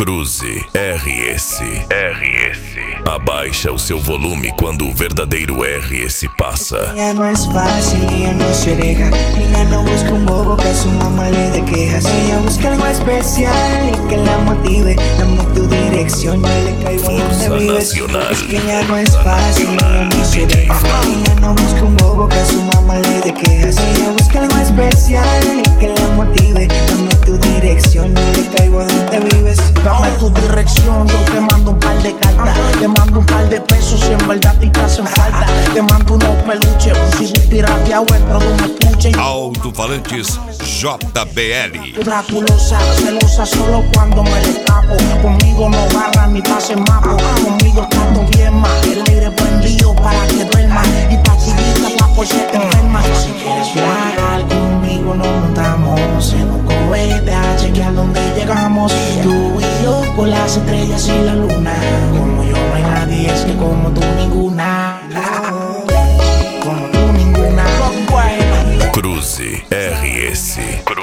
Cruze RS. Abaixa o seu volume quando o verdadeiro RS passa. Ella no es fácil, ella no se deja. Ella no busca un bobo que a su mamá le dé quejas. Ella busca algo especial y que la motive. Dame tu dirección, yo le caigo Fuerza donde vives. Nacional. Es que ella no es fácil, ella no se deja. Ella no busca un bobo que a su mamá le dé quejas. Ella busca algo especial y que la motive. Dame tu dirección, yo le caigo donde vives. Dame tu dirección, yo te mando un par de cartas. Te mando un par de pesos si en verdad te hacen falta. Te mando unos peluches, un CD pirateado dentro de un estuche. Alto-falantes JBL. Draculosa, celosa solo cuando me le escapo. Conmigo no barra ni pase mapo. Conmigo estando bien más. El aire prendido para que duerma. Y pastillita pa' por si te enferma. Si quieres viajar conmigo nos montamos en un cohete a chequear donde llegamos. Tú y yo por las estrellas y la luna. Como yo no hay nadie, es que como tú ninguna. Como tú ninguna. Cruze RS.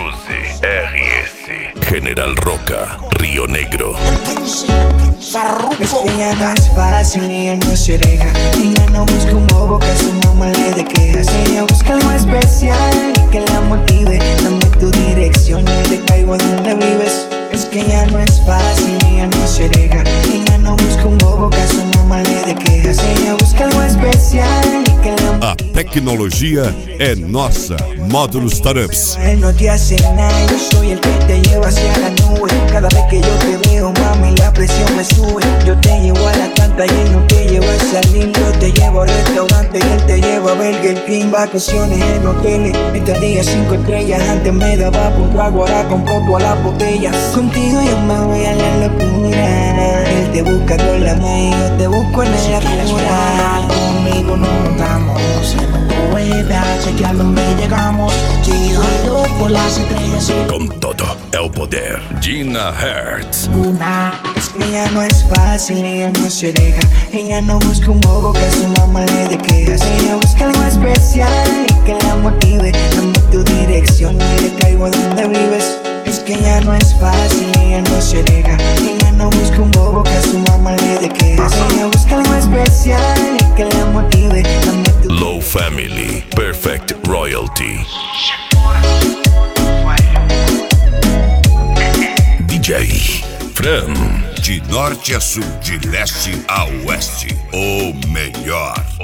General Roca, Río Negro. Es que ella no es fácil, ella no se deja. Ella no busca un bobo que a su mamá le dé quejas. Ella busca algo especial y que la motive. Dame tu dirección, yo le caigo donde vives. Es que ella no es fácil, ella no se deja. Ella no busca un bobo que a su mamá le dé quejas. Ella busca algo especial y que la motive. A tecnologia é nossa. Módulos Startups. Él no te hace nada, yo soy el que te lleva hacia la nube. Cada vez que yo te veo, mami, la presión me sube. Yo te llevo a la canta y él no te lleva a salir. Yo te llevo al restaurante y él te lleva a Burger King. Vacaciones en hoteles, estadías 5 estrellas. Antes me daba por trago, ahora compro todas las botellas. Contigo yo me voy a la locura. Él te busca con la mano y yo te busco en la cura. Conmigo nos montamos en un cohete a chequear donde llegamos. Girando por las estrellas y Com todo é o poder. Gina Hertz. luna. Es que ella no es fácil, ella no se deja. Ella no busca un bobo que a su mamá le dé quejas. Ella busca algo especial y que la motive. Dame tu dirección, yo le caigo donde vives. Es que ella no es fácil, ella no se deja. Ella no busca un bobo que a su mamá le dé quejas. Ella busca algo especial y que la motive. Dame tu Low Family. Perfect Royalty. DJ Fran. De norte a sul, de leste a oeste. O melhor.